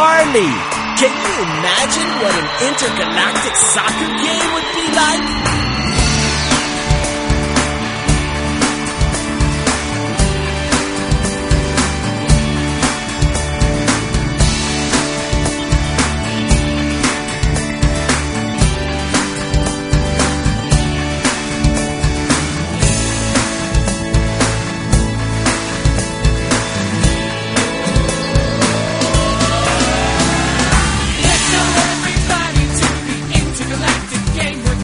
Harley. Can you imagine what an intergalactic soccer game would be?